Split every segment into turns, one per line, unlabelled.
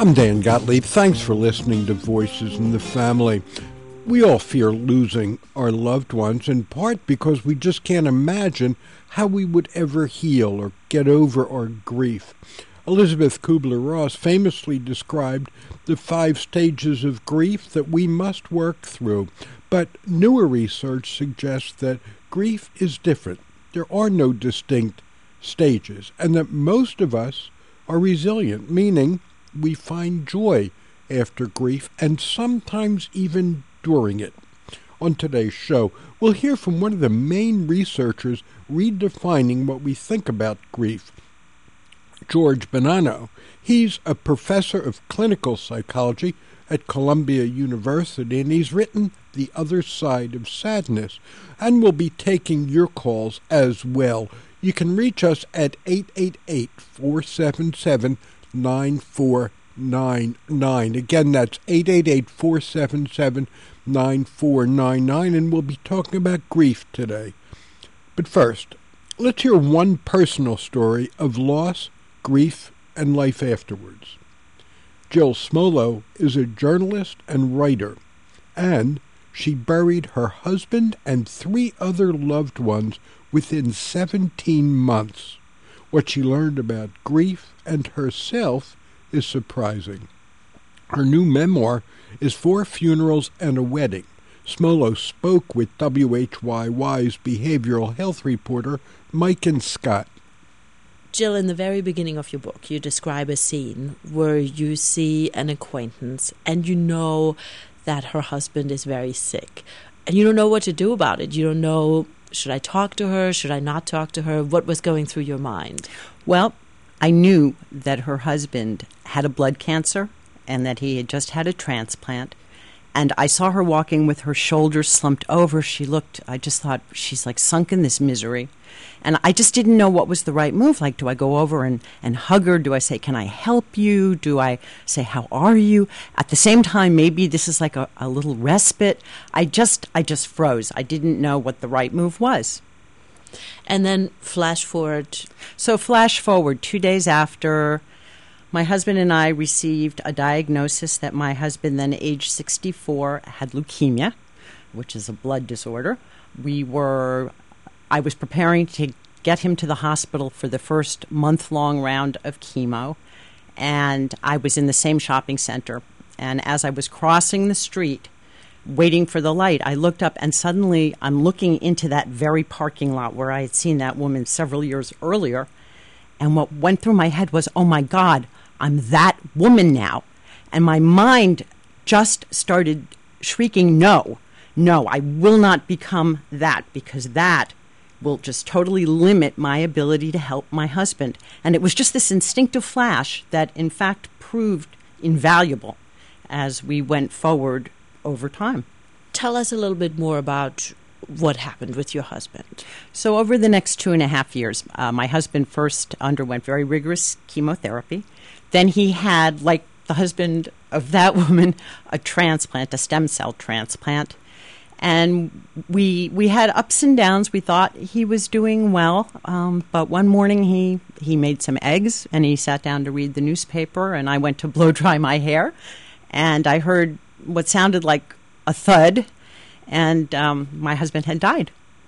I'm Dan Gottlieb. Thanks for listening to Voices in the Family. We all fear losing our loved ones, in part because we just can't imagine how we would ever heal or get over our grief. Elizabeth Kubler-Ross famously described the 5 stages of grief that we must work through, but newer research suggests that grief is different. There are no distinct stages, and that most of us are resilient, meaning we find joy after grief and sometimes even during it. On today's show, we'll hear from one of the main researchers redefining what we think about grief, George Bonanno. He's a professor of clinical psychology at Columbia University, and he's written The Other Side of Sadness, and we'll be taking your calls as well. You can reach us at 888-477-9499. Again, that's 888-477-9499, and we'll be talking about grief today. But first, let's hear one personal story of loss, grief, and life afterwards. Jill Smolo is a journalist and writer, and she buried her husband and 3 other loved ones within 17 months. What she learned about grief and herself is surprising. Her new memoir is 4 Funerals and a Wedding. Smolo spoke with WHYY's behavioral health reporter, Mike and Scott.
Jill, in the very beginning of your book, you describe a scene where you see an acquaintance and you know that her husband is very sick. And you don't know what to do about it. You don't know, should I talk to her? Should I not talk to her? What was going through your mind?
Well, I knew that her husband had a blood cancer and that he had just had a transplant. And I saw her walking with her shoulders slumped over. I just thought, she's like sunk in this misery. And I just didn't know what was the right move. Like, do I go over and hug her? Do I say, can I help you? Do I say, how are you? At the same time, maybe this is like a little respite. I just froze. I didn't know what the right move was.
And then flash forward.
So flash forward 2 days after, my husband and I received a diagnosis that my husband, then age 64, had leukemia, which is a blood disorder. I was preparing to get him to the hospital for the first month-long round of chemo, and I was in the same shopping center. And as I was crossing the street, waiting for the light, I looked up, and suddenly I'm looking into that very parking lot where I had seen that woman several years earlier. And what went through my head was, oh my God, I'm that woman now. And my mind just started shrieking, no, I will not become that, because that will just totally limit my ability to help my husband. And it was just this instinctive flash that, in fact, proved invaluable as we went forward over time.
Tell us a little bit more about what happened with your husband.
So over the next 2.5 years, my husband first underwent very rigorous chemotherapy. Then he had, like the husband of that woman, a transplant, a stem cell transplant. And we had ups and downs. We thought he was doing well, but one morning he made some eggs, and he sat down to read the newspaper, and I went to blow dry my hair, and I heard what sounded like a thud, and my husband had died.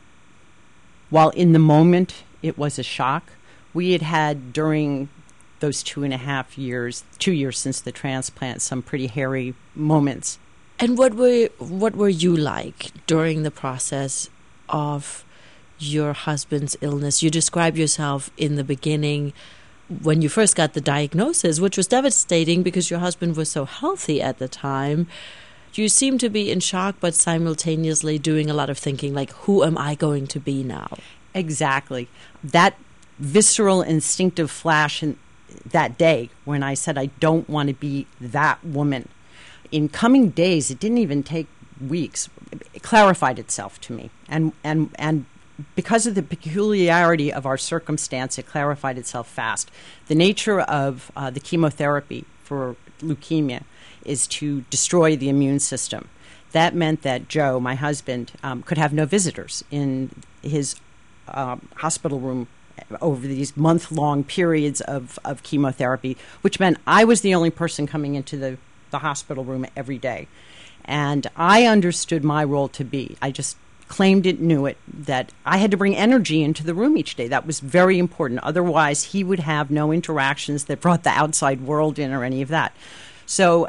While in the moment it was a shock, we had during those 2.5 years, 2 years since the transplant, some pretty hairy moments.
And what were you like during the process of your husband's illness? You described yourself in the beginning when you first got the diagnosis, which was devastating because your husband was so healthy at the time. You seemed to be in shock, but simultaneously doing a lot of thinking, like, who am I going to be now?
Exactly. That visceral, instinctive flash in that day when I said I don't want to be that woman. In coming days, it didn't even take weeks, it clarified itself to me. And because of the peculiarity of our circumstance, it clarified itself fast. The nature of the chemotherapy for leukemia is to destroy the immune system. That meant that Joe, my husband, could have no visitors in his hospital room over these month-long periods of chemotherapy, which meant I was the only person coming into the hospital room every day. And I understood my role to be, I just claimed it, knew it, that I had to bring energy into the room each day. That was very important. Otherwise, he would have no interactions that brought the outside world in or any of that. So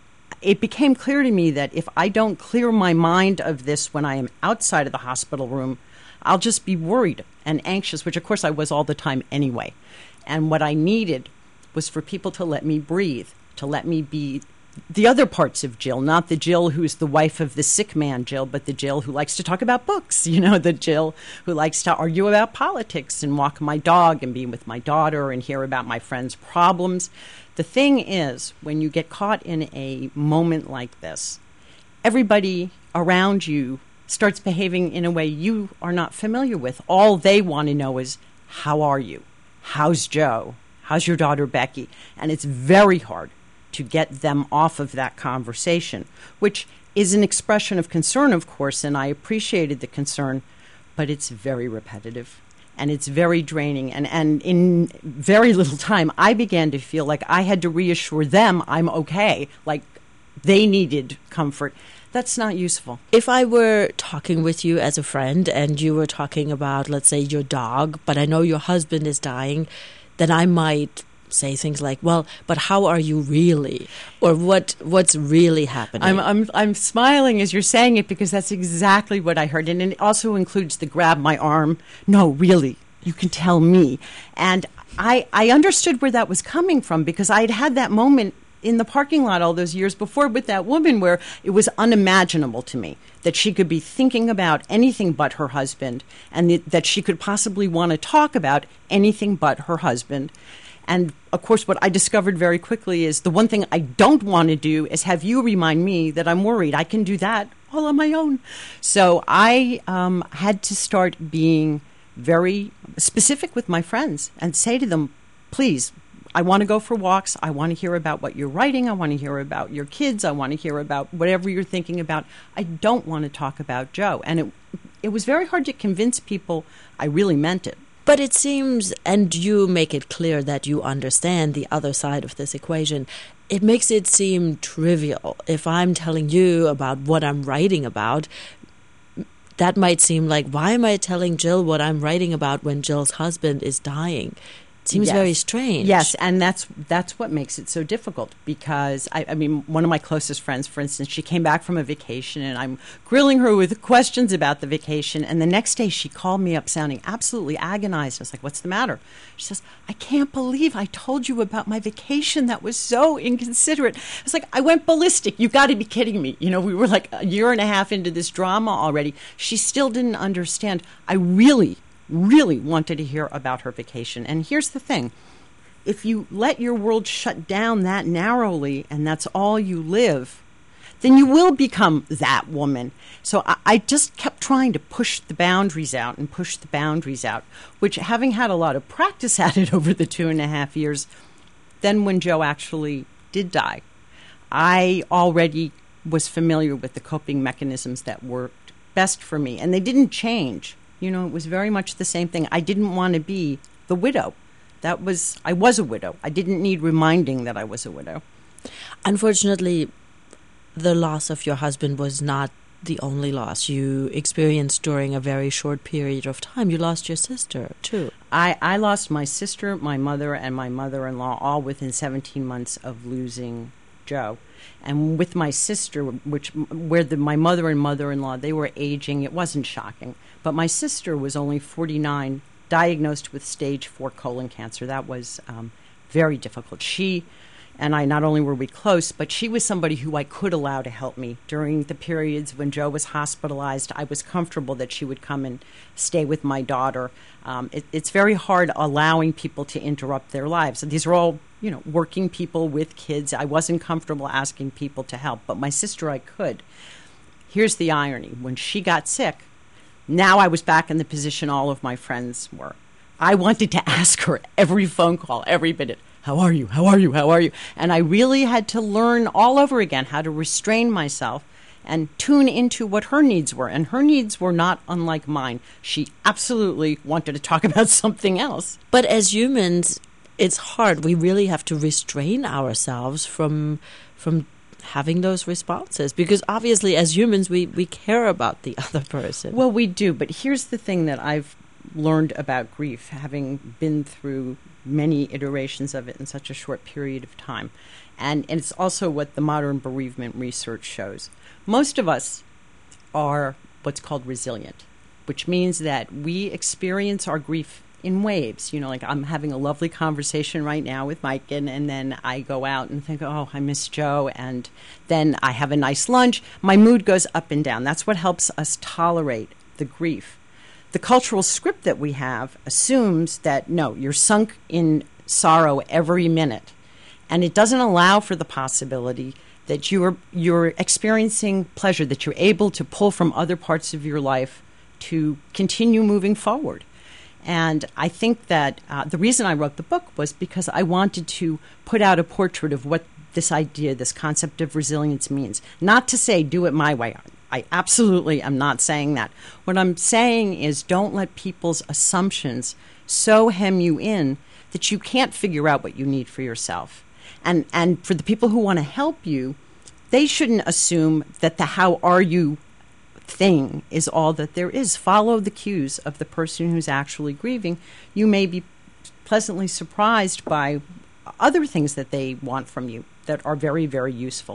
it became clear to me that if I don't clear my mind of this when I am outside of the hospital room, I'll just be worried and anxious, which of course I was all the time anyway. And what I needed was for people to let me breathe, to let me be the other parts of Jill, not the Jill who's the wife of the sick man Jill, but the Jill who likes to talk about books, the Jill who likes to argue about politics and walk my dog and be with my daughter and hear about my friends' problems. The thing is, when you get caught in a moment like this, everybody around you starts behaving in a way you are not familiar with. All they want to know is, how are you? How's Joe? How's your daughter Becky? And it's very hard to get them off of that conversation, which is an expression of concern, of course, and I appreciated the concern, but it's very repetitive and it's very draining. And in very little time, I began to feel like I had to reassure them I'm okay, like they needed comfort. That's not useful.
If I were talking with you as a friend and you were talking about, let's say, your dog, but I know your husband is dying, then I might say things like, well, but how are you really? Or what's really happening?
I'm smiling as you're saying it because that's exactly what I heard. And it also includes the grab my arm. No, really, you can tell me. And I understood where that was coming from because I had that moment in the parking lot all those years before with that woman where it was unimaginable to me that she could be thinking about anything but her husband and that she could possibly want to talk about anything but her husband. And, of course, what I discovered very quickly is the one thing I don't want to do is have you remind me that I'm worried. I can do that all on my own. So I had to start being very specific with my friends and say to them, please, I want to go for walks. I want to hear about what you're writing. I want to hear about your kids. I want to hear about whatever you're thinking about. I don't want to talk about Joe. And it was very hard to convince people I really meant it.
But it seems, and you make it clear that you understand the other side of this equation, it makes it seem trivial. If I'm telling you about what I'm writing about, that might seem like, why am I telling Jill what I'm writing about when Jill's husband is dying? It seems very strange.
Yes, and that's what makes it so difficult because, I mean, one of my closest friends, for instance, she came back from a vacation and I'm grilling her with questions about the vacation, and the next day she called me up sounding absolutely agonized. I was like, what's the matter? She says, I can't believe I told you about my vacation. That was so inconsiderate. I was like, I went ballistic. You've got to be kidding me. We were like a year and a half into this drama already. She still didn't understand. I really wanted to hear about her vacation. And here's the thing. If you let your world shut down that narrowly and that's all you live, then you will become that woman. So I just kept trying to push the boundaries out, which, having had a lot of practice at it over the 2.5 years, then when Joe actually did die, I already was familiar with the coping mechanisms that worked best for me. And they didn't change. It was very much the same thing. I didn't want to be the widow. I was a widow. I didn't need reminding that I was a widow.
Unfortunately, the loss of your husband was not the only loss you experienced during a very short period of time. You lost your sister, too.
I lost my sister, my mother, and my mother-in-law all within 17 months of losing Joe. And with my sister, my mother and mother-in-law, they were aging. It wasn't shocking. But my sister was only 49, diagnosed with stage 4 colon cancer. That was very difficult. She and I, not only were we close, but she was somebody who I could allow to help me. During the periods when Joe was hospitalized, I was comfortable that she would come and stay with my daughter. It's very hard allowing people to interrupt their lives. These are all, working people with kids. I wasn't comfortable asking people to help, but my sister I could. Here's the irony. When she got sick, now I was back in the position all of my friends were. I wanted to ask her every phone call, every minute, how are you? How are you? How are you? And I really had to learn all over again how to restrain myself and tune into what her needs were. And her needs were not unlike mine. She absolutely wanted to talk about something else.
But as humans, it's hard. We really have to restrain ourselves from having those responses, because obviously as humans we care about the other person.
Well, we do, but here's the thing that I've learned about grief, having been through many iterations of it in such a short period of time. And it's also what the modern bereavement research shows. Most of us are what's called resilient, which means that we experience our grief in waves. Like I'm having a lovely conversation right now with Mike, and then I go out and think, oh, I miss Joe, and then I have a nice lunch. My mood goes up and down. That's what helps us tolerate the grief. The cultural script that we have assumes that, no, you're sunk in sorrow every minute, and it doesn't allow for the possibility that you're experiencing pleasure, that you're able to pull from other parts of your life to continue moving forward. And I think that the reason I wrote the book was because I wanted to put out a portrait of what this idea, this concept of resilience means. Not to say do it my way. I absolutely am not saying that. What I'm saying is don't let people's assumptions so hem you in that you can't figure out what you need for yourself. And for the people who want to help you, they shouldn't assume that the how are you thing is all that there is. Follow the cues of the person who's actually grieving. You may be pleasantly surprised by other things that they want from you that are very, very useful.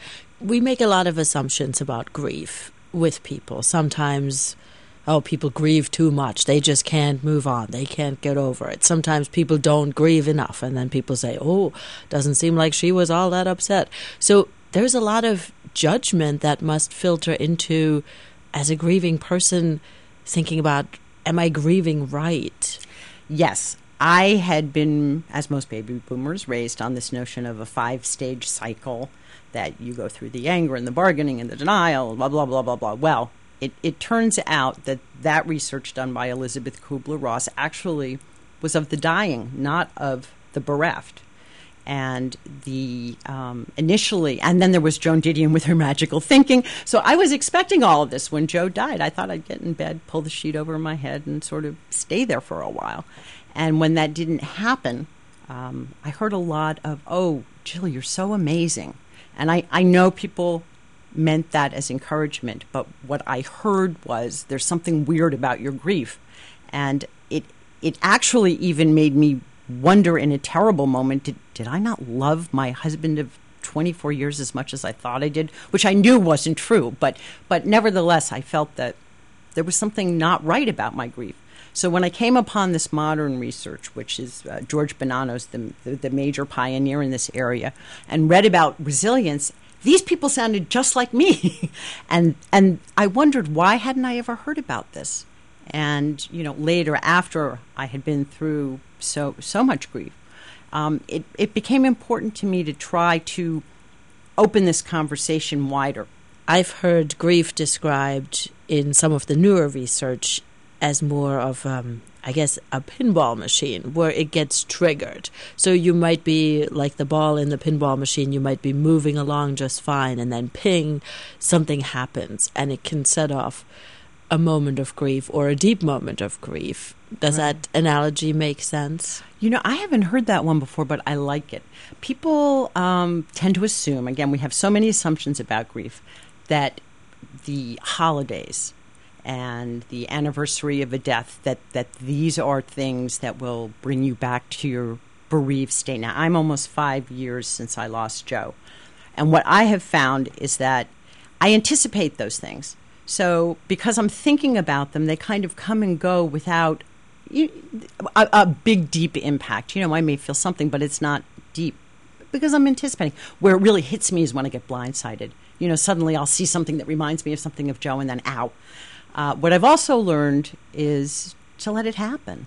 We make a lot of assumptions about grief with people. Sometimes, people grieve too much. They just can't move on. They can't get over it. Sometimes people don't grieve enough. And then people say, doesn't seem like she was all that upset. So there's a lot of judgment that must filter into, as a grieving person, thinking about, am I grieving right?
Yes. I had been, as most baby boomers, raised on this notion of a 5-stage cycle, that you go through the anger and the bargaining and the denial, blah, blah, blah, blah, blah. Well, it turns out that research done by Elizabeth Kubler-Ross actually was of the dying, not of the bereft. And the initially, and then there was Joan Didion with her magical thinking. So I was expecting all of this when Joe died. I thought I'd get in bed, pull the sheet over my head, and sort of stay there for a while. And when that didn't happen, I heard a lot of, "Oh, Jill, you're so amazing." And I know people meant that as encouragement, but what I heard was, there's something weird about your grief. And it actually even made me wonder in a terrible moment, did I not love my husband of 24 years as much as I thought I did? Which I knew wasn't true, but nevertheless, I felt that there was something not right about my grief. So when I came upon this modern research, which is George Bonanno's the major pioneer in this area, and read about resilience, these people sounded just like me. and I wondered, why hadn't I ever heard about this? And, later, after I had been through so much grief, it became important to me to try to open this conversation wider.
I've heard grief described in some of the newer research as more of, a pinball machine where it gets triggered. So you might be like the ball in the pinball machine, you might be moving along just fine, and then ping, something happens, and it can set off a moment of grief or a deep moment of grief. Does that analogy make sense?
I haven't heard that one before, but I like it. People tend to assume, again, we have so many assumptions about grief, that the holidays and the anniversary of a death, that these are things that will bring you back to your bereaved state. Now, I'm almost 5 years since I lost Joe. And what I have found is that I anticipate those things. So because I'm thinking about them, they kind of come and go without a big, deep impact. I may feel something, but it's not deep because I'm anticipating. Where it really hits me is when I get blindsided. Suddenly I'll see something that reminds me of something of Joe, and then, ow. What I've also learned is to let it happen.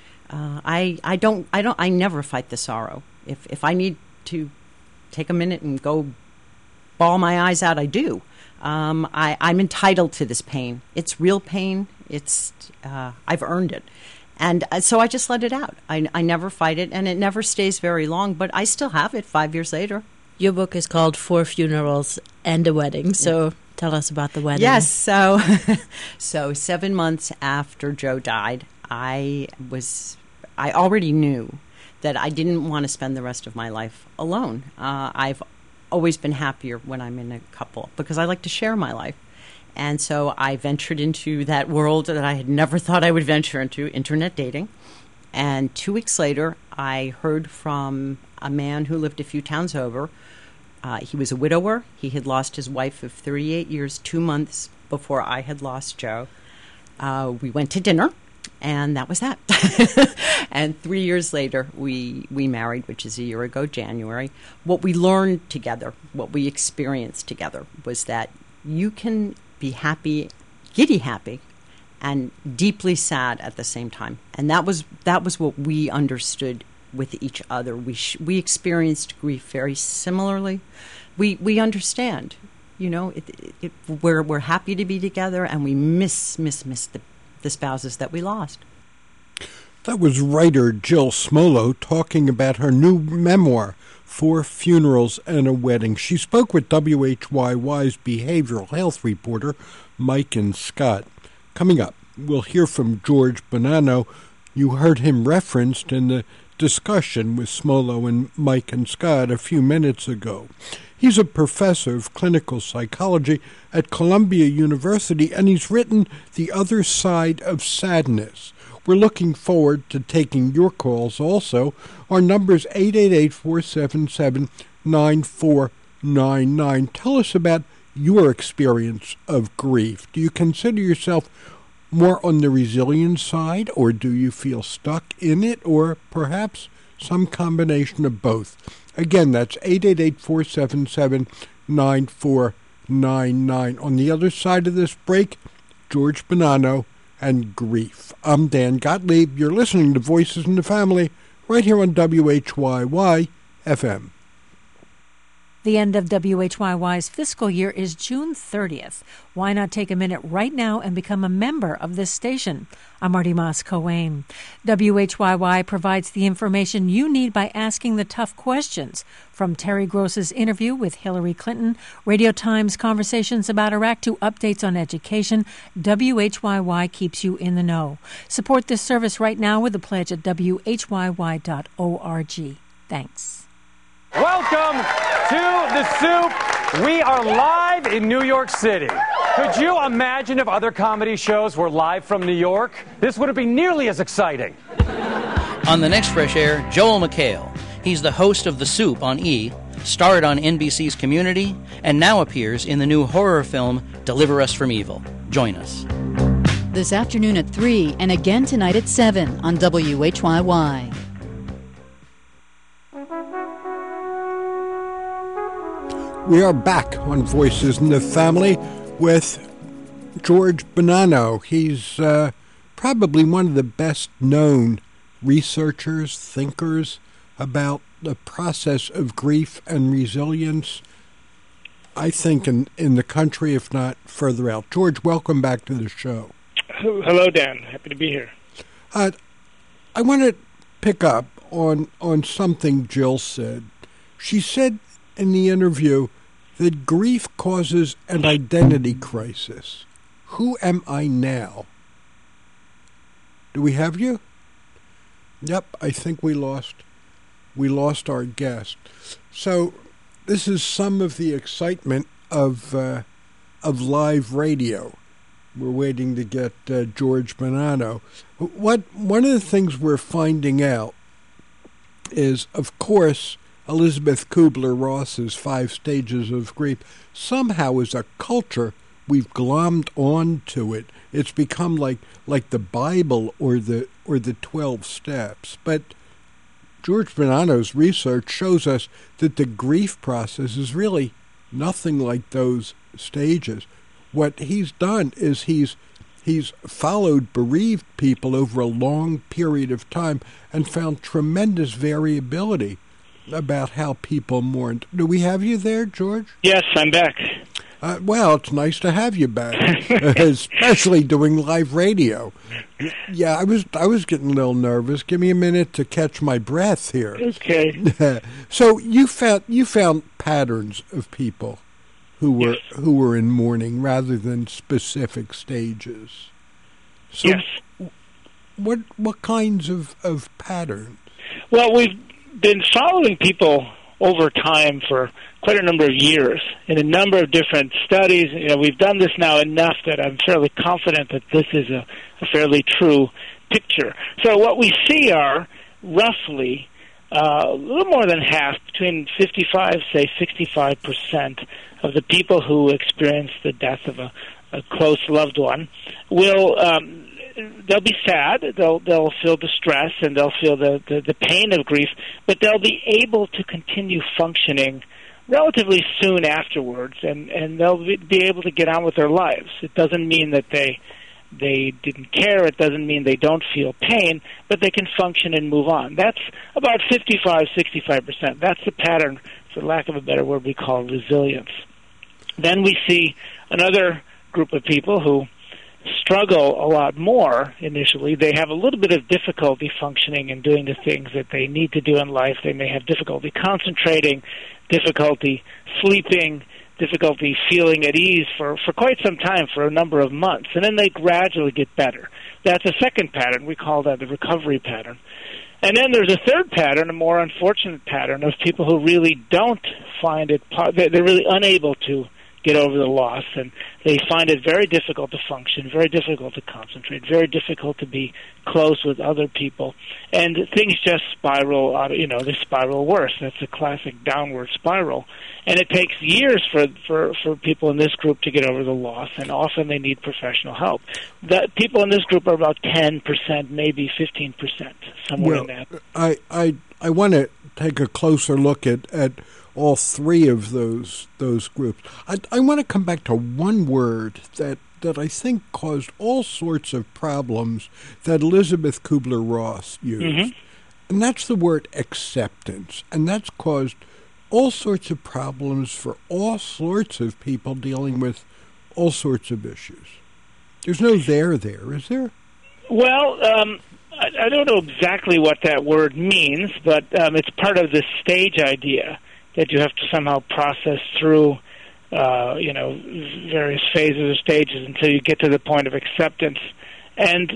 I never fight the sorrow. If I need to take a minute and go bawl my eyes out, I do. I'm entitled to this pain. It's real pain. I've earned it. And so I just let it out. I never fight it, and it never stays very long, but I still have it 5 years later.
Your book is called 4 Funerals and a Wedding, so Tell us about the wedding.
Yes, so 7 months after Joe died, I already knew that I didn't want to spend the rest of my life alone. I've always been happier when I'm in a couple because I like to share my life. And so I ventured into that world that I had never thought I would venture into, internet dating. And 2 weeks later, I heard from a man who lived a few towns over. He was a widower. He had lost his wife of 38 years, 2 months before I had lost Joe. We went to dinner, and that was that. And 3 years later, we married, which is a year ago, January. What we learned together, what we experienced together, was that you can be happy, giddy happy, and deeply sad at the same time. And that was what we understood with each other. We experienced grief very similarly. We understand, we're happy to be together, and we miss the spouses that we lost.
That was writer Jill Smolo talking about her new memoir, 4 Funerals and a Wedding. She spoke with WHYY's behavioral health reporter, Mike and Scott. Coming up, we'll hear from George Bonanno. You heard him referenced in the discussion with Smolo and Mike and Scott a few minutes ago. He's a professor of clinical psychology at Columbia University, and he's written The Other Side of Sadness. We're looking forward to taking your calls also. Our number's 888-477-9499. Tell us about your experience of grief. Do you consider yourself more on the resilience side, or do you feel stuck in it, or perhaps some combination of both? Again, that's 888-477-9499. On the other side of this break, George Bonanno and grief. I'm Dan Gottlieb. You're listening to Voices in the Family right here on WHYY FM.
The end of WHYY's fiscal year is June 30th. Why not take a minute right now and become a member of this station? I'm Marty Moss-Coane. WHYY provides the information you need by asking the tough questions. From Terry Gross's interview with Hillary Clinton, Radio Times conversations about Iraq to updates on education, WHYY keeps you in the know. Support this service right now with a pledge at WHYY.org. Thanks.
Welcome to The Soup. We are live in New York City. Could you imagine if other comedy shows were live from New York? This wouldn't be nearly as exciting.
On the next Fresh Air, Joel McHale. He's the host of The Soup on E!, starred on NBC's Community, and now appears in the new horror film Deliver Us from Evil. Join us.
This afternoon at 3 and again tonight at 7 on WHYY.
We are back on Voices in the Family with George Bonanno. He's probably one of the best-known researchers, thinkers about the process of grief and resilience, I think, in the country, if not further out. George, welcome back to the show.
Hello, Dan. Happy to be here.
I want to pick up on something Jill said. She said in the interview that grief causes an identity crisis. Who am I now? Do we have you? Yep, I think we lost our guest. So this is some of the excitement of live radio. We're waiting to get George Bonanno. One of the things we're finding out is, of course, Elizabeth Kubler-Ross's 5 Stages of Grief. Somehow, as a culture, we've glommed on to it. It's become like the Bible or the 12 Steps. But George Bonanno's research shows us that the grief process is really nothing like those stages. What he's done is he's followed bereaved people over a long period of time and found tremendous variability about how people mourned. Do we have you there, George?
Yes, I'm back.
Well, it's nice to have you back, especially doing live radio. Yeah, I was getting a little nervous. Give me a minute to catch my breath here.
Okay.
So you found patterns of people who were in mourning rather than specific stages. So
Yes.
What kinds of patterns?
Well, we've been following people over time for quite a number of years in a number of different studies. We've done this now enough that I'm fairly confident that this is a fairly true picture. So what we see are roughly a little more than half, between 55, say 65% of the people who experience the death of a close loved one will they'll be sad, they'll feel distress, and they'll feel the pain of grief, but they'll be able to continue functioning relatively soon afterwards, and they'll be able to get on with their lives. It doesn't mean that they didn't care. It doesn't mean they don't feel pain, but they can function and move on. That's about 55, 65%. That's the pattern, for lack of a better word, we call resilience. Then we see another group of people who struggle a lot more initially. They have a little bit of difficulty functioning and doing the things that they need to do in life. They may have difficulty concentrating, difficulty sleeping, difficulty feeling at ease for quite some time, for a number of months, and then they gradually get better. That's a second pattern. We call that the recovery pattern. And then there's a third pattern, a more unfortunate pattern, of people who really don't find it, they're really unable to get over the loss, and they find it very difficult to function, very difficult to concentrate, very difficult to be close with other people, and things just spiral out. They spiral worse. That's a classic downward spiral, and it takes years for people in this group to get over the loss, and often they need professional help. The people in this group are about 10%, maybe 15%, somewhere in that.
I want to take a closer look at all three of those groups. I want to come back to one word that I think caused all sorts of problems that Elizabeth Kubler-Ross used, and that's the word acceptance. And that's caused all sorts of problems for all sorts of people dealing with all sorts of issues. There's no there, is there?
Well, I don't know exactly what that word means, but it's part of the stage idea that you have to somehow process through, various phases or stages until you get to the point of acceptance. And,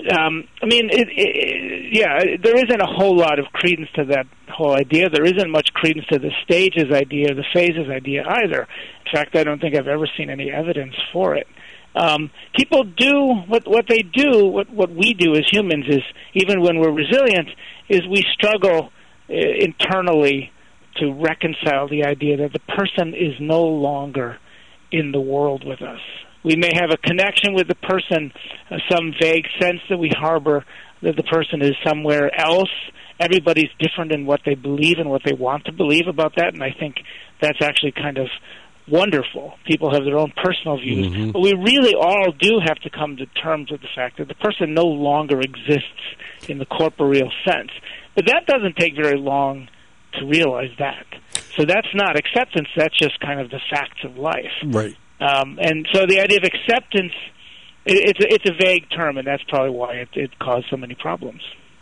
there isn't a whole lot of credence to that whole idea. There isn't much credence to the stages idea, the phases idea either. In fact, I don't think I've ever seen any evidence for it. People do what they do. What we do as humans is, even when we're resilient, is we struggle internally to reconcile the idea that the person is no longer in the world with us. We may have a connection with the person, some vague sense that we harbor that the person is somewhere else. Everybody's different in what they believe and what they want to believe about that, and I think that's actually kind of wonderful. People have their own personal views, but we really all do have to come to terms with the fact that the person no longer exists in the corporeal sense. But that doesn't take very long to realize that. So that's not acceptance, that's just kind of the facts of life.
Right.
And so the idea of acceptance, it's a vague term, and that's probably why it caused so many problems.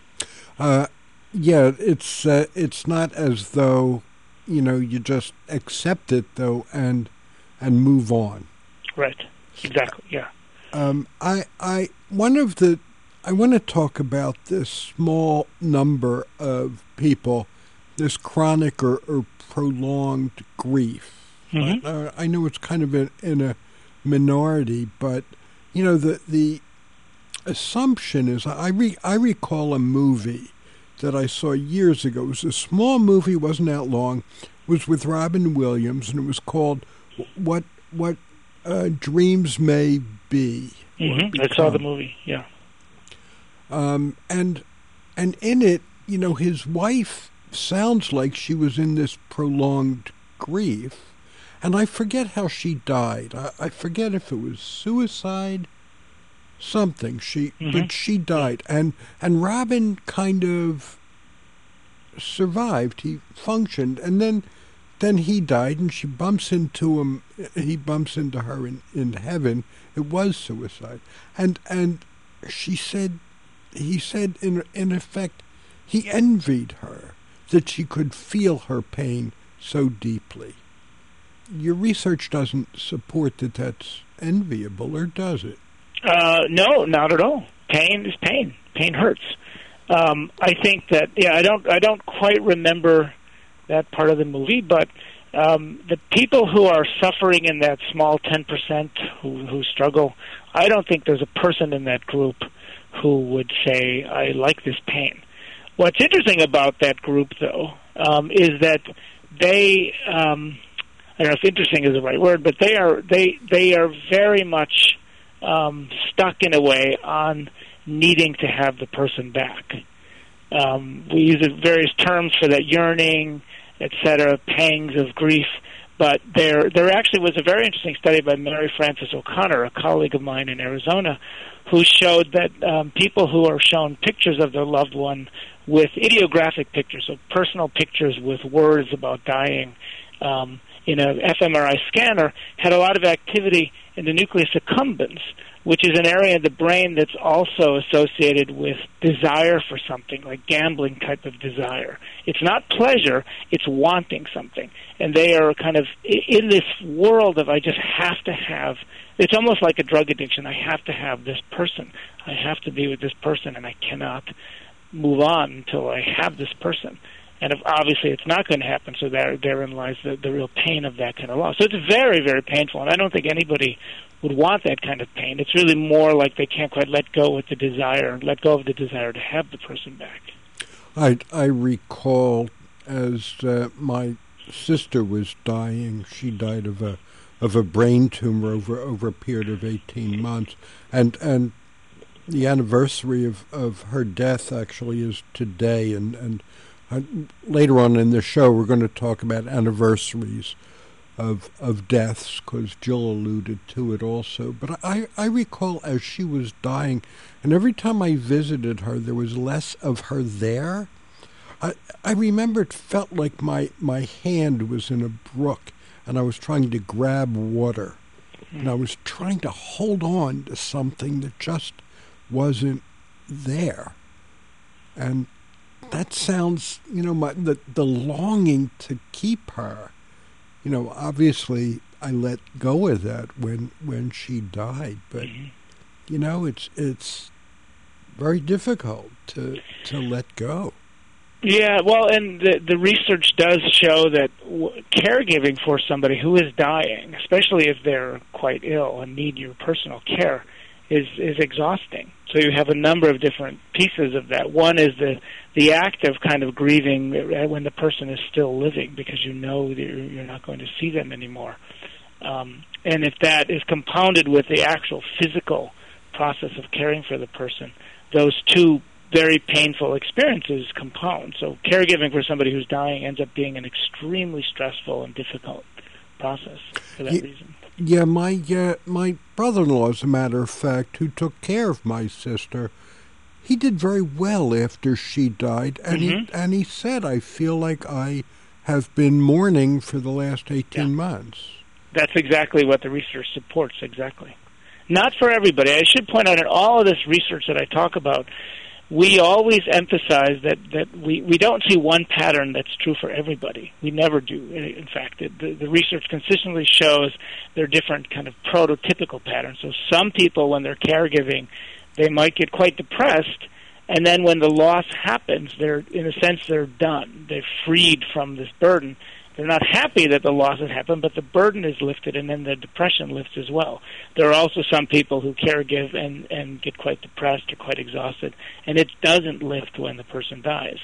It's not as though, you just accept it, though, and move on.
Right. Exactly, yeah.
I want to talk about this small number of people, this chronic or prolonged grief. I know it's kind of in a minority, but the assumption is I recall a movie that I saw years ago. It was a small movie, wasn't that long. It was with Robin Williams, and it was called What Dreams May Be.
I saw the movie, yeah.
And in it, his wife sounds like she was in this prolonged grief, and I forget how she died. I forget if it was suicide, something. But she died, and Robin kind of survived. He functioned, and then he died, and she bumps into him. He bumps into her in heaven. It was suicide, and he said in effect, he envied her that she could feel her pain so deeply. your research doesn't support that that's enviable, or does it?
No, not at all. Pain is pain. Pain hurts. I think that I don't quite remember that part of the movie, but the people who are suffering in that small 10% who struggle, I don't think there's a person in that group who would say, I like this pain. What's interesting about that group, though, is that they, I don't know if interesting is the right word, but they are very much stuck in a way on needing to have the person back. We use various terms for that: yearning, etc., pangs of grief. But there actually was a very interesting study by Mary Frances O'Connor, a colleague of mine in Arizona, who showed that people who are shown pictures of their loved one with ideographic pictures, so personal pictures with words about dying, in an fMRI scanner, had a lot of activity in the nucleus accumbens, which is an area of the brain that's also associated with desire for something, like gambling type of desire. It's not pleasure, it's wanting something. And they are kind of in this world of, I just have to have, it's almost like a drug addiction. I have to have this person. I have to be with this person, and I cannot move on until I have this person. And obviously it's not going to happen, so therein lies the real pain of that kind of loss. So it's very, very painful, and I don't think anybody would want that kind of pain. It's really more like they can't quite let go of the desire to have the person back.
I recall as my sister was dying, she died of a brain tumor over a period of 18 months, and the anniversary of her death actually is today, and later on in the show we're going to talk about anniversaries of deaths, because Jill alluded to it also. But I recall as she was dying, and every time I visited her, there was less of her there. I remember it felt like my hand was in a brook, and I was trying to grab water, and I was trying to hold on to something that just wasn't there. And that sounds, the longing to keep her. Obviously I let go of that when she died, but it's very difficult to let go.
Yeah, well, and the research does show that caregiving for somebody who is dying, especially if they're quite ill and need your personal care, is exhausting. So you have a number of different pieces of that. One is the act of kind of grieving when the person is still living, because you know that you're not going to see them anymore. And if that is compounded with the actual physical process of caring for the person, those two very painful experiences compound. So caregiving for somebody who's dying ends up being an extremely stressful and difficult process for that reason.
Yeah, my brother-in-law, as a matter of fact, who took care of my sister, he did very well after she died, and he said, I feel like I have been mourning for the last 18 months. That's
exactly what the research supports, exactly. Not for everybody. I should point out in all of this research that I talk about, we always emphasize that we don't see one pattern that's true for everybody. We never do. In fact, the research consistently shows there are different kind of prototypical patterns. So some people, when they're caregiving, they might get quite depressed, and then when the loss happens, in a sense, they're done. They're freed from this burden. They're not happy that the loss has happened, but the burden is lifted, and then the depression lifts as well. There are also some people who caregive and get quite depressed or quite exhausted, and it doesn't lift when the person dies.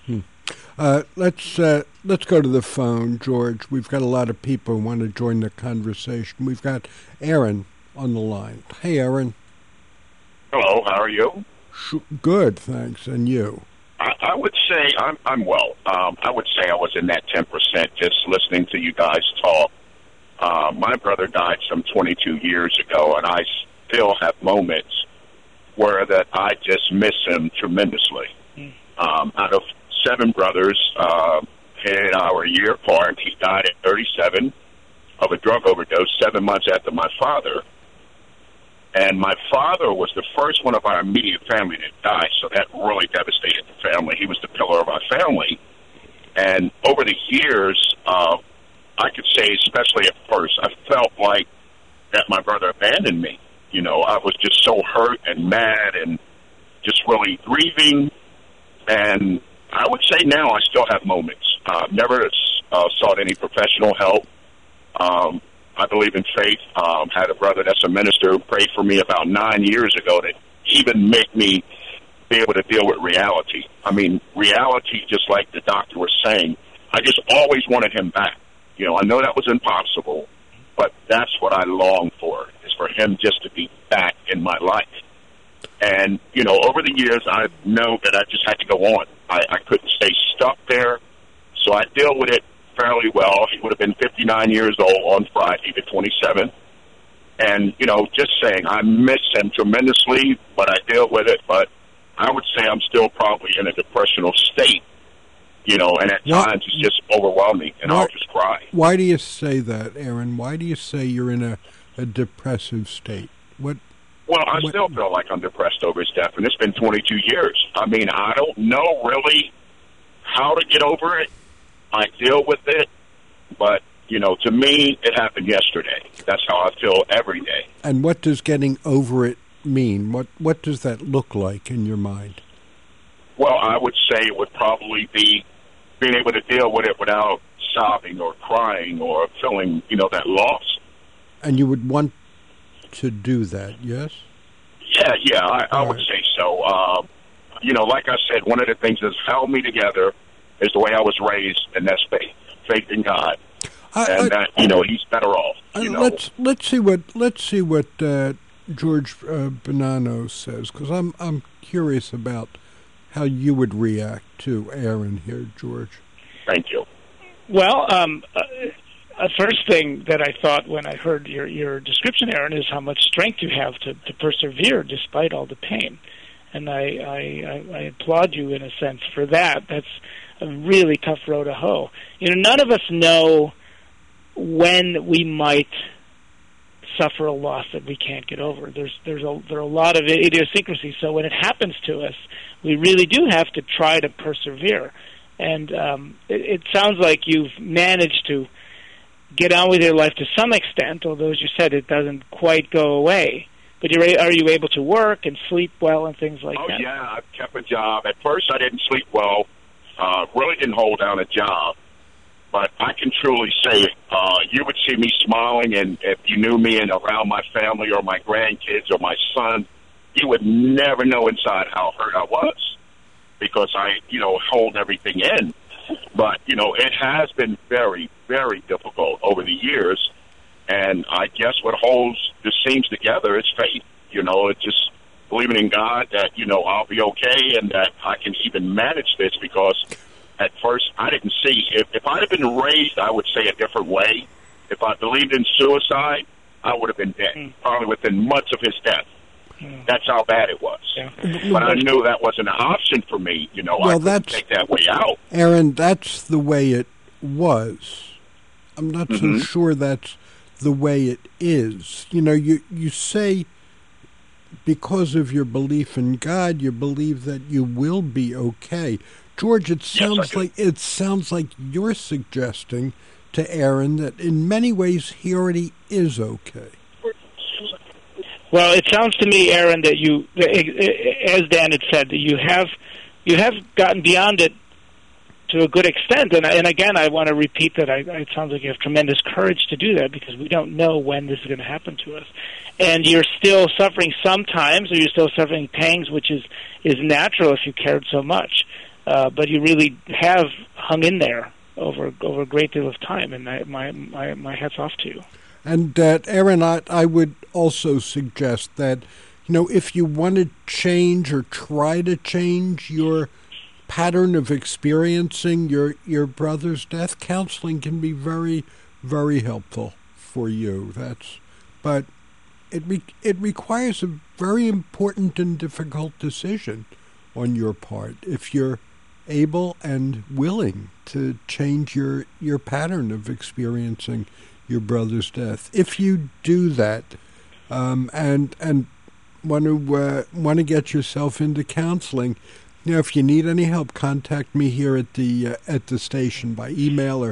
Let's go to the phone, George. We've got a lot of people who want to join the conversation. We've got Aaron on the line. Hey, Aaron.
Hello, how are you?
Good, thanks. And you?
I would say I'm well. I would say I was in that 10% just listening to you guys talk. My brother died some 22 years ago, and I still have moments where that I just miss him tremendously. Out of 7 brothers, he and I were a year apart. He died at 37 of a drug overdose 7 months after my father. And my father was the first one of our immediate family to die, so that really devastated the family. He was the pillar of our family. And over the years, I could say, especially at first, I felt like that my brother abandoned me. You know, I was just so hurt and mad and just really grieving. And I would say now I still have moments. I've never sought any professional help. I believe in faith. Had a brother that's a minister who prayed for me about 9 years ago to even make me be able to deal with reality. I mean, reality, just like the doctor was saying, I just always wanted him back. You know, I know that was impossible, but that's what I long for, is for him just to be back in my life. And, you know, over the years, I know that I just had to go on. I couldn't stay stuck there, so I deal with it fairly well. He would have been 59 years old on Friday, the 27th. And, you know, just saying, I miss him tremendously, but I deal with it. But I would say I'm still probably in a depressional state, you know, and at times it's just overwhelming, and I'll just cry.
Why do you say that, Aaron? Why do you say you're in a depressive state? Well,
I still feel like I'm depressed over his death, and it's been 22 years. I mean, I don't know really how to get over it. I deal with it, but, you know, to me, it happened yesterday. That's how I feel every day.
And what does getting over it mean? What does that look like in your mind?
Well, I would say it would probably be being able to deal with it without sobbing or crying or feeling, you know, that loss.
And you would want to do that, yes?
Yeah, I would say so. You know, like I said, one of the things that's held me together is the way I was raised, and that's faith in God, and that, you know, he's better off. You know,
let's see what George Bonanno says, because I'm curious about how you would react to Aaron here, George.
Thank you.
Well, first thing that I thought when I heard your description, Aaron, is how much strength you have to persevere despite all the pain, and I applaud you in a sense for that. That's a really tough row to hoe. You know, none of us know when we might suffer a loss that we can't get over. There are a lot of idiosyncrasies. So when it happens to us, we really do have to try to persevere. And it sounds like you've managed to get on with your life to some extent, although, as you said, it doesn't quite go away. But are you able to work and sleep well and things like that?
Oh, yeah, I've kept a job. At first, I didn't sleep well. Really didn't hold down a job. But I can truly say you would see me smiling, and if you knew me and around my family or my grandkids or my son, you would never know inside how hurt I was, because I, you know, hold everything in. But, you know, it has been very, very difficult over the years. And I guess what holds the seams together is faith. You know, it's just believing in God that, you know, I'll be okay and that I can even manage this, because at first I didn't see. If I'd have been raised, I would say a different way. If I believed in suicide, I would have been dead, probably within months of his death. That's how bad it was. Yeah. But I knew that wasn't an option for me. You know, I couldn't take that way out.
Aaron, that's the way it was. I'm not so sure that's the way it is. You know, you say because of your belief in God, you believe that you will be okay. George, it sounds like you're suggesting to Aaron that in many ways he already is okay.
Well, it sounds to me, Aaron, that you, as Dan had said, that you have gotten beyond it to a good extent. And again, I want to repeat that it sounds like you have tremendous courage to do that, because we don't know when this is going to happen to us. And you're still suffering sometimes, or you're still suffering pangs, which is natural if you cared so much. But you really have hung in there over a great deal of time, and my hat's off to you.
And Aaron, I would also suggest that, you know, if you want to change or try to change your pattern of experiencing your brother's death, counseling can be very, very helpful for you. But it requires a very important and difficult decision on your part if you're able and willing to change your pattern of experiencing your brother's death. If you do that, and want to get yourself into counseling, you know, if you need any help, contact me here at the station by email, or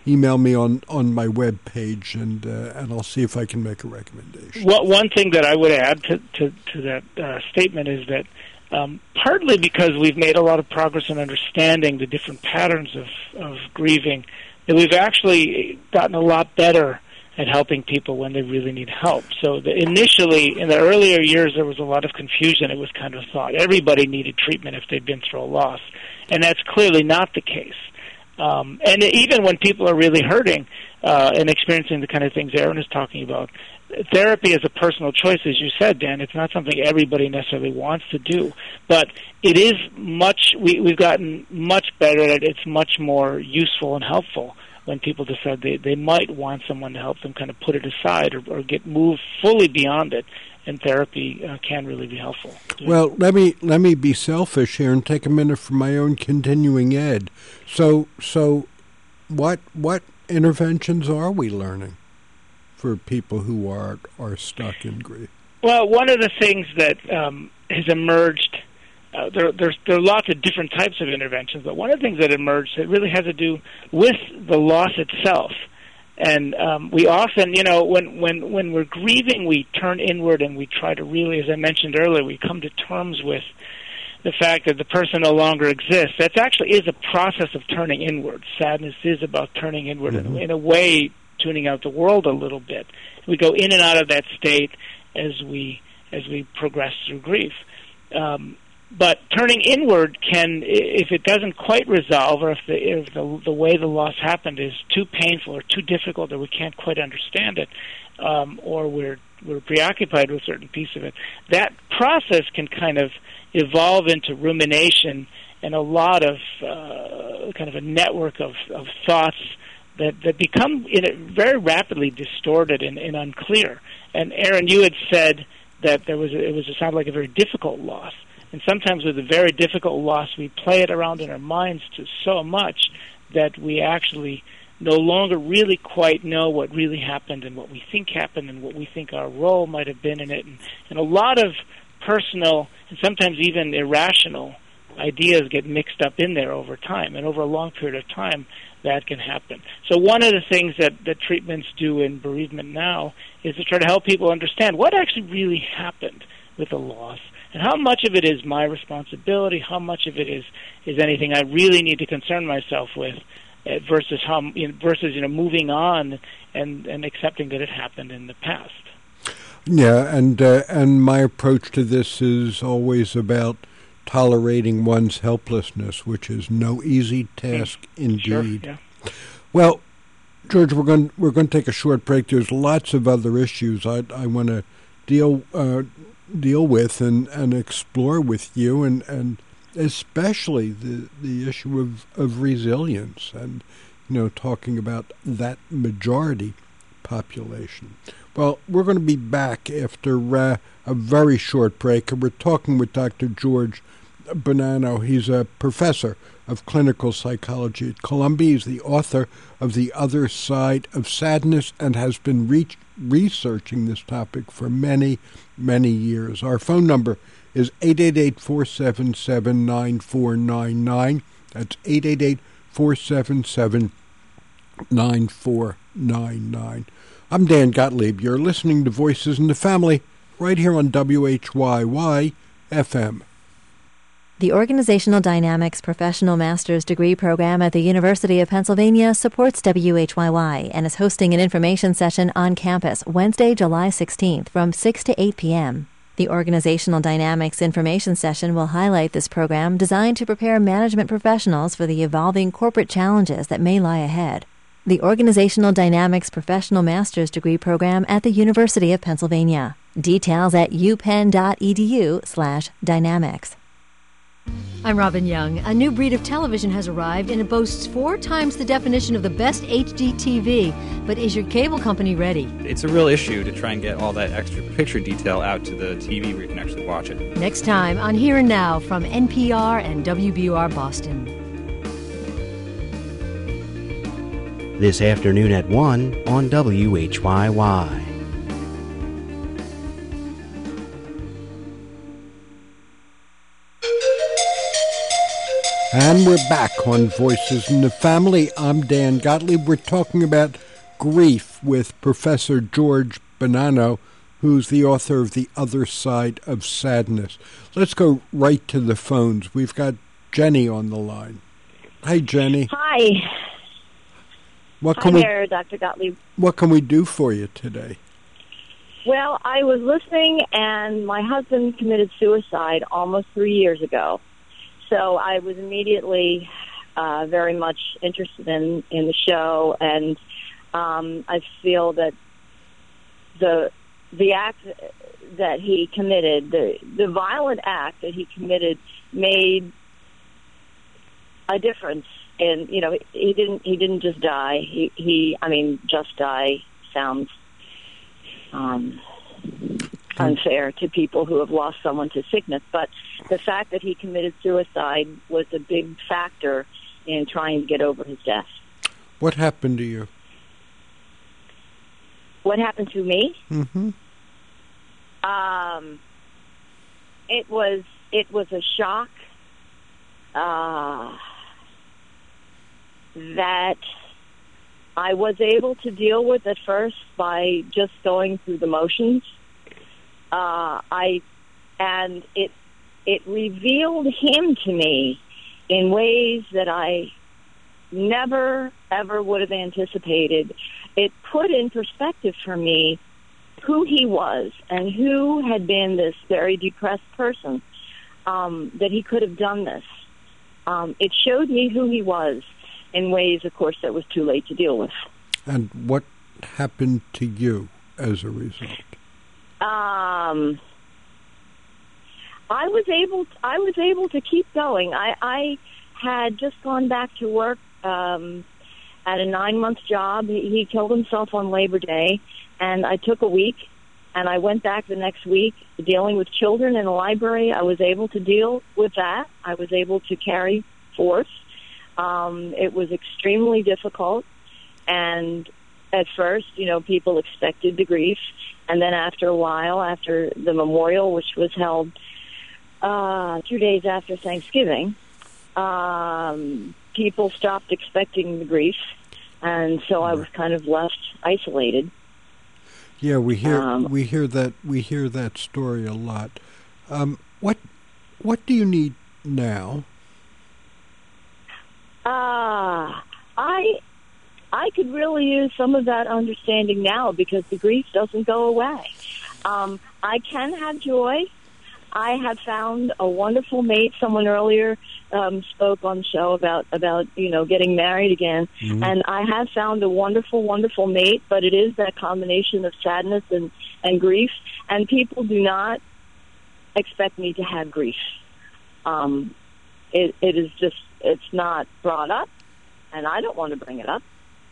email me on my web page, and I'll see if I can make a recommendation.
Well, one thing that I would add to that statement is that partly because we've made a lot of progress in understanding the different patterns of grieving, that we've actually gotten a lot better at helping people when they really need help. So initially, in the earlier years, there was a lot of confusion. It was kind of thought everybody needed treatment if they'd been through a loss, and that's clearly not the case. And even when people are really hurting and experiencing the kind of things Aaron is talking about, therapy is a personal choice, as you said, Dan. It's not something everybody necessarily wants to do. But it is we've gotten much better at it. It's much more useful and helpful when people decide they might want someone to help them kind of put it aside or get moved fully beyond it. And therapy can really be helpful.
Well, let me be selfish here and take a minute for my own continuing ed. So what interventions are we learning for people who are stuck in grief?
Well, one of the things that has emerged, there are lots of different types of interventions, but one of the things that emerged that really has to do with the loss itself. And we often, when we're grieving, we turn inward and we try to really, as I mentioned earlier, we come to terms with the fact that the person no longer exists. That actually is a process of turning inward. Sadness is about turning inward, in a way, tuning out the world a little bit. We go in and out of that state as we progress through grief. But turning inward can, if it doesn't quite resolve, or if the way the loss happened is too painful or too difficult, or we can't quite understand it, or we're preoccupied with a certain piece of it, that process can kind of evolve into rumination and a lot of kind of a network of thoughts that become very rapidly distorted and unclear. And Aaron, you had said that it sounded like a very difficult loss. And sometimes with a very difficult loss, we play it around in our minds to so much that we actually no longer really quite know what really happened and what we think happened and what we think our role might have been in it. And a lot of personal and sometimes even irrational ideas get mixed up in there over time. And over a long period of time, that can happen. So one of the things that treatments do in bereavement now is to try to help people understand what actually really happened with the loss. And how much of it is my responsibility? How much of it is anything I really need to concern myself with, versus moving on and accepting that it happened in the past.
Yeah, and my approach to this is always about tolerating one's helplessness, which is no easy task indeed.
Sure, yeah.
Well, George, we're going to take a short break. There's lots of other issues I want to deal with and explore with you, and especially the issue of resilience and talking about that majority population. Well, we're going to be back after a very short break, and we're talking with Dr. George Bonanno. He's a professor of clinical psychology at Columbia. He's the author of The Other Side of Sadness and has been researching this topic for many, many years. Our phone number is 888-477-9499. That's 888-477-9499. I'm Dan Gottlieb. You're listening to Voices in the Family right here on WHYY FM.
The Organizational Dynamics Professional Master's Degree Program at the University of Pennsylvania supports WHYY and is hosting an information session on campus Wednesday, July 16th from 6 to 8 p.m. The Organizational Dynamics Information Session will highlight this program designed to prepare management professionals for the evolving corporate challenges that may lie ahead. The Organizational Dynamics Professional Master's Degree Program at the University of Pennsylvania. Details at upenn.edu/dynamics.
I'm Robin Young. A new breed of television has arrived, and it boasts 4 times the definition of the best HD TV. But is your cable company ready?
It's a real issue to try and get all that extra picture detail out to the TV where you can actually watch it.
Next time on Here and Now from NPR and WBUR Boston.
This afternoon at 1 on WHYY.
And we're back on Voices in the Family. I'm Dan Gottlieb. We're talking about grief with Professor George Bonanno, who's the author of The Other Side of Sadness. Let's go right to the phones. We've got Jenny on the line. Hi, Jenny.
Hi. Hi there, Dr. Gottlieb.
What can we do for you today?
Well, I was listening, and my husband committed suicide almost 3 years ago. So I was immediately very much interested in the show, and I feel that the act that he committed, the violent act that he committed, made a difference. And he didn't just die. Just die sounds unfair to people who have lost someone to sickness, but the fact that he committed suicide was a big factor in trying to get over his death.
What happened to you?
What happened to me?
Mm-hmm.
It was a shock that I was able to deal with at first by just going through the motions. It revealed him to me in ways that I never, ever would have anticipated. It put in perspective for me who he was and who had been this very depressed person, that he could have done this. It showed me who he was in ways, of course, that was too late to deal with.
And what happened to you as a result?
I was able to keep going. I had just gone back to work at a 9-month job. He killed himself on Labor Day, and I took a week, and I went back the next week dealing with children in the library. I was able to deal with that. I was able to carry forth. It was extremely difficult, and at first, people expected the grief, and then after a while, after the memorial, which was held 2 days after Thanksgiving, people stopped expecting the grief, and so I was kind of left isolated.
Yeah, we hear that story a lot. What do you need now?
I could really use some of that understanding now because the grief doesn't go away. I can have joy. I have found a wonderful mate. Someone earlier spoke on the show about getting married again, and I have found a wonderful, wonderful mate. But it is that combination of sadness and grief, and people do not expect me to have grief. It is just, it's not brought up, and I don't want to bring it up.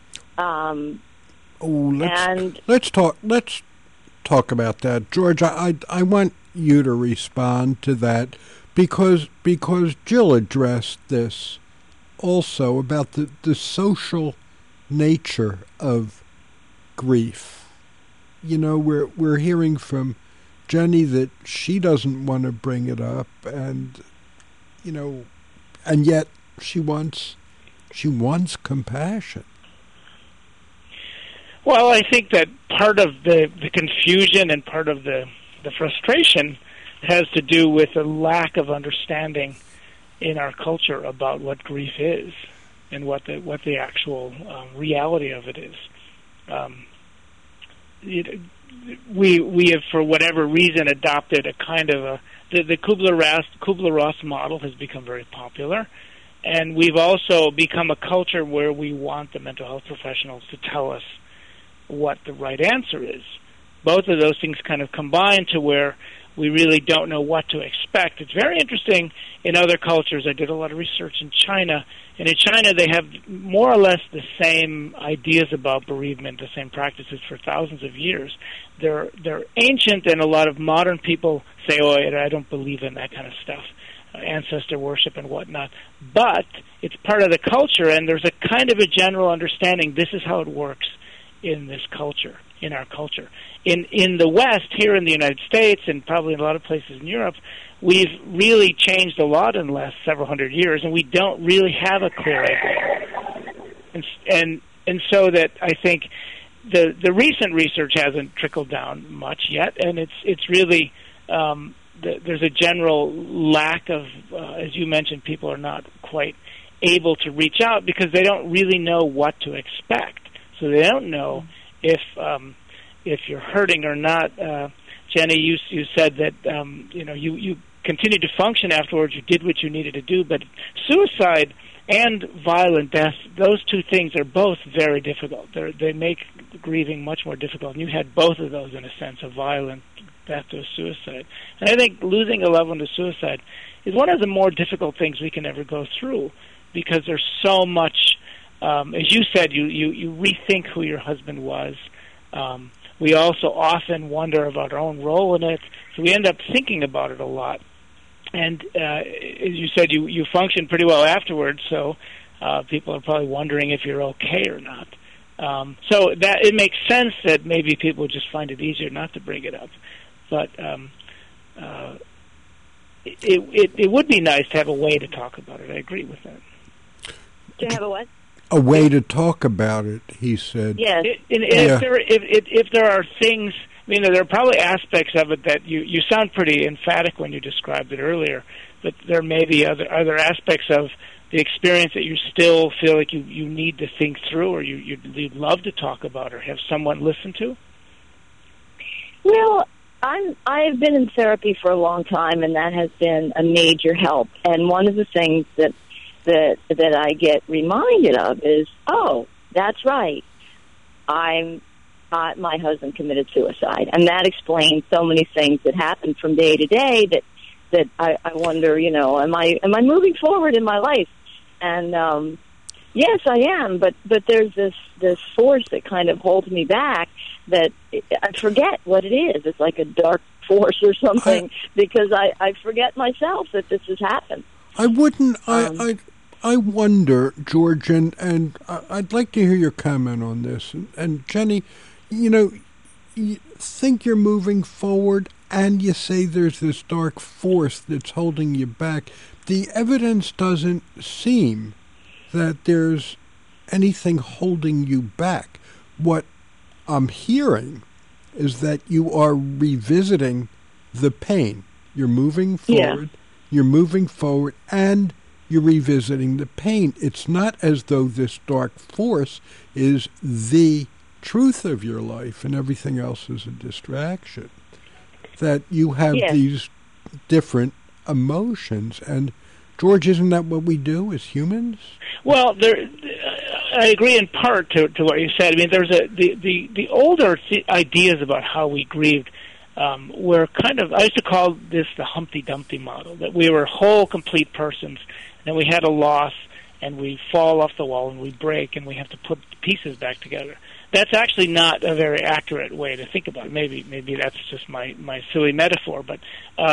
Let's talk about that, George. I want you to respond to that because Jill addressed this also about the social nature of grief. We're hearing from Jenny that she doesn't want to bring it up, and yet she wants compassion.
Well, I think that part of the confusion and part of the frustration has to do with a lack of understanding in our culture about what grief is and what the actual reality of it is. We have, for whatever reason, adopted a kind of the Kubler-Ross model has become very popular, and we've also become a culture where we want the mental health professionals to tell us what the right answer is. Both of those things kind of combine to where we really don't know what to expect. It's very interesting in other cultures. I did a lot of research in China, and in China they have more or less the same ideas about bereavement, the same practices for thousands of years. They're ancient, and a lot of modern people say, "Oh, I don't believe in that kind of stuff, ancestor worship and whatnot." But it's part of the culture, and there's a kind of a general understanding this is how it works in this culture. in our culture. In the West, here in the United States, and probably in a lot of places in Europe, we've really changed a lot in the last several hundred years, and we don't really have a clear idea. And so that I think the recent research hasn't trickled down much yet, and it's really there's a general lack of, as you mentioned, people are not quite able to reach out because they don't really know what to expect. So they don't know if you're hurting or not. Jenny, you said that you continued to function afterwards. You did what you needed to do, but suicide and violent death, those two things are both very difficult. They make grieving much more difficult. And you had both of those in a sense, a violent death to a suicide. And I think losing a loved one to suicide is one of the more difficult things we can ever go through because there's so much, as you said, you rethink who your husband was. We also often wonder about our own role in it, so we end up thinking about it a lot. And as you said, you function pretty well afterwards, so people are probably wondering if you're okay or not. So that it makes sense that maybe people just find it easier not to bring it up. But it would be nice to have a way to talk about it. I agree with that.
To have a what?
A way to talk about it, he said.
Yes.
If there are things, I mean, there are probably aspects of it that you sound pretty emphatic when you described it earlier, but there may be other aspects of the experience that you still feel like you need to think through, or you'd love to talk about, or have someone listen to.
Well, I've been in therapy for a long time, and that has been a major help. And one of the things that I get reminded of is, oh, that's right, my husband committed suicide, and that explains so many things that happen from day to day that I wonder, am I moving forward in my life? And yes, I am, but there's this force that kind of holds me back that I forget what it is. It's like a dark force or something because I forget myself that this has happened.
I wouldn't. I wonder, George, and I'd like to hear your comment on this. And Jenny, you think you're moving forward, and you say there's this dark force that's holding you back. The evidence doesn't seem that there's anything holding you back. What I'm hearing is that you are revisiting the pain. You're moving forward. Yeah. You're moving forward, and you're revisiting the pain. It's not as though this dark force is the truth of your life and everything else is a distraction. That you have these different emotions. And, George, isn't that what we do as humans?
Well, I agree in part to what you said. I mean, there's the older ideas about how we grieved were kind of, I used to call this the Humpty Dumpty model, that we were whole, complete persons, and we had a loss, and we fall off the wall, and we break, and we have to put the pieces back together. That's actually not a very accurate way to think about it. Maybe that's just my silly metaphor, but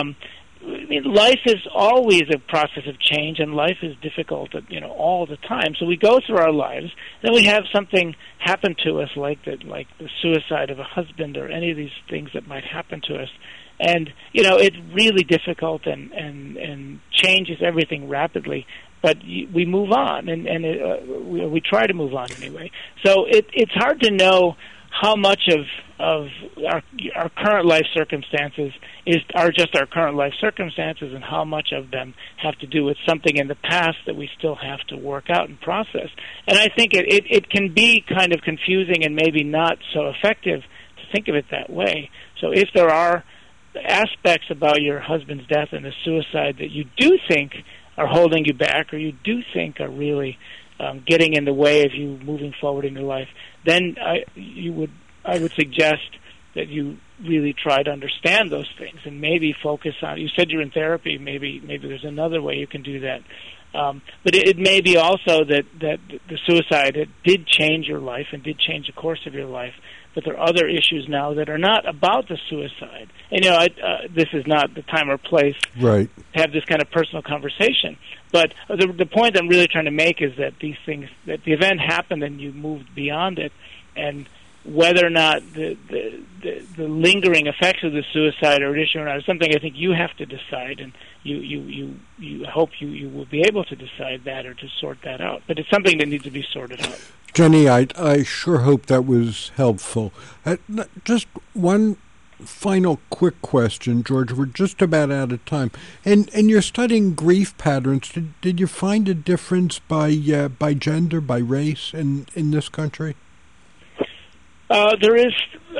life is always a process of change, and life is difficult, all the time. So we go through our lives, then we have something happen to us, like the suicide of a husband, or any of these things that might happen to us. And it's really difficult and changes everything rapidly. But we move on, and we try to move on anyway. So it's hard to know how much of our current life circumstances are just our current life circumstances, and how much of them have to do with something in the past that we still have to work out and process. And I think it can be kind of confusing and maybe not so effective to think of it that way. So if there are aspects about your husband's death and the suicide that you do think are holding you back, or you do think are really getting in the way of you moving forward in your life, then I would suggest that you really try to understand those things and maybe focus on. You said you're in therapy. Maybe there's another way you can do that. But it may be also that the suicide did change your life and did change the course of your life. But there are other issues now that are not about the suicide. And this is not the time or place
to
have this kind of personal conversation. But the point I'm really trying to make is that these things, that the event happened and you moved beyond it, and whether or not the lingering effects of the suicide are an issue or not is something I think you have to decide, and you hope you will be able to decide that or to sort that out. But it's something that needs to be sorted out.
Jenny, I sure hope that was helpful. Just one final quick question, George. We're just about out of time. And you're studying grief patterns. Did you find a difference by gender, by race in this country?
There is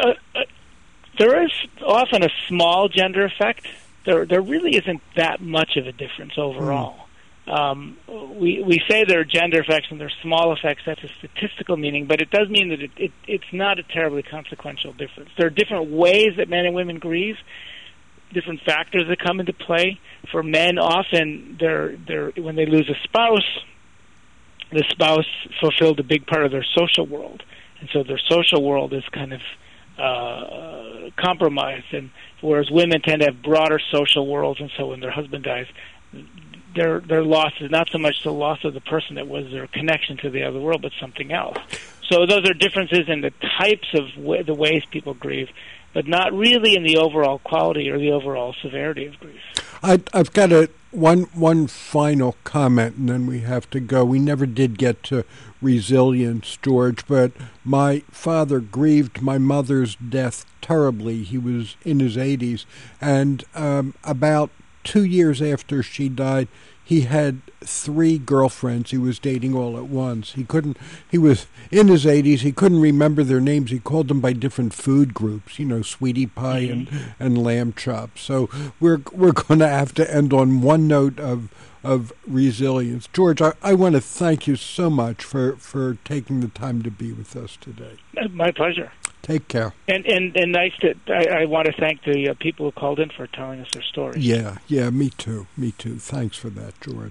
often a small gender effect. There really isn't that much of a difference overall. We say there are gender effects and there are small effects. That's a statistical meaning, but it does mean that it's not a terribly consequential difference. There are different ways that men and women grieve, different factors that come into play. For men, often when they lose a spouse, the spouse fulfilled a big part of their social world, and so their social world is kind of compromised. And whereas women tend to have broader social worlds, and so when their husband dies, their loss is not so much the loss of the person that was their connection to the other world, but something else. So those are differences in the types of the ways people grieve, but not really in the overall quality or the overall severity of grief.
I've got one final comment, and then we have to go. We never did get to resilience, George, but my father grieved my mother's death terribly. He was in his 80s, and about 2 years after she died, he had 3 girlfriends he was dating all at once. He was in his 80s. He couldn't remember their names. He called them by different food groups, sweetie pie and lamb chops. So we're going to have to end on one note of resilience. George, I want to thank you so much for taking the time to be with us today.
My pleasure.
Take care.
And nice I want to thank the people who called in for telling us their stories.
Yeah, me too. Thanks for that, George.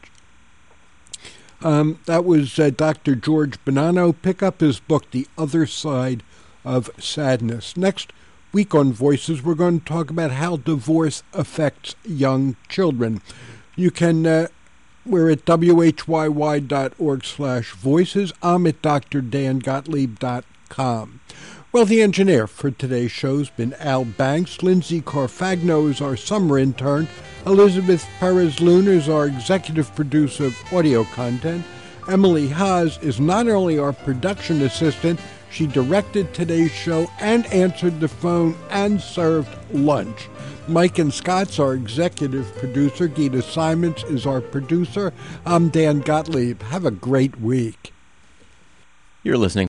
That was Dr. George Bonanno. Pick up his book, The Other Side of Sadness. Next week on Voices, we're going to talk about how divorce affects young children. You can... we're at whyy.org/voices. I'm at drdangottlieb.com. Well, the engineer for today's show has been Al Banks. Lindsay Carfagno is our summer intern. Elizabeth Perez-Luna is our executive producer of audio content. Emily Haas is not only our production assistant, she directed today's show and answered the phone and served lunch. Mike and Scott's our executive producer. Gita Simons is our producer. I'm Dan Gottlieb. Have a great week.
You're listening